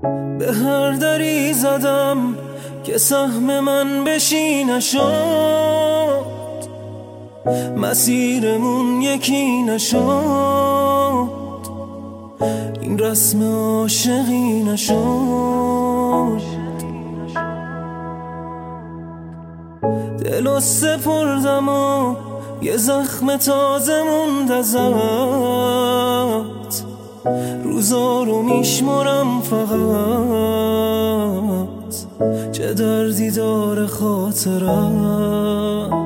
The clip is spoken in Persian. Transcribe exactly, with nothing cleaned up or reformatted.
به هر دری زدم که سهم من بشی نشد، مسیرمون یکی نشد، این رسم عاشقی نشد. دلو سپردم و یه زخم تازه موند ازت، روزا رو میشمرم فقط، چه دردی داره خاطرت.